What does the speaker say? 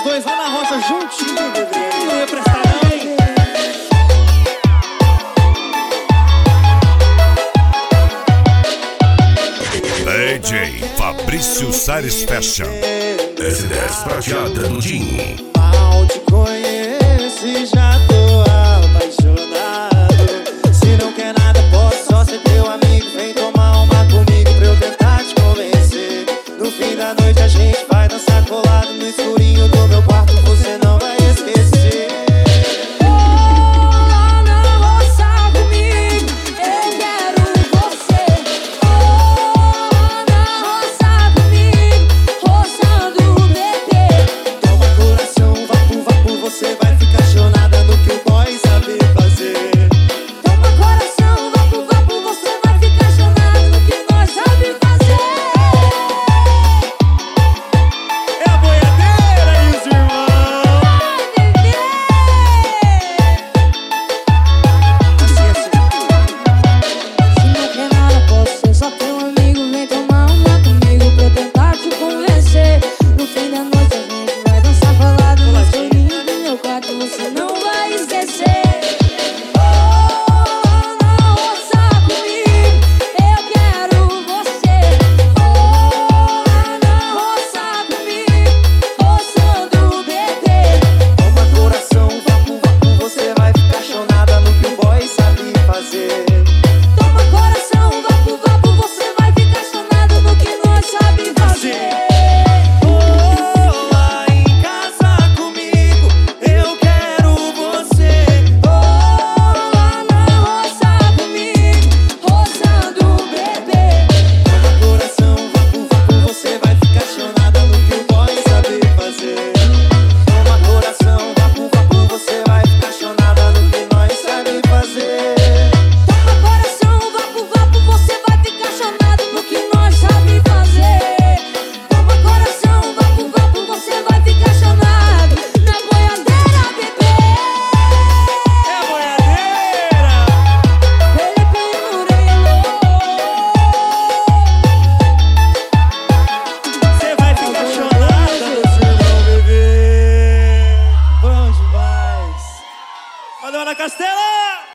dois lá na roça juntinho, bebê. Não ia prestar não, hein? DJ Fabrício Salles Fashion. S10 prateada do Jim. Mal te conheço e já tô apaixonado. Se não quer nada, posso só ser teu amigo. Vem tomar uma comigo pra eu tentar te convencer. No fim da noite a gente vai dançar colado no escurinho do meu quarto.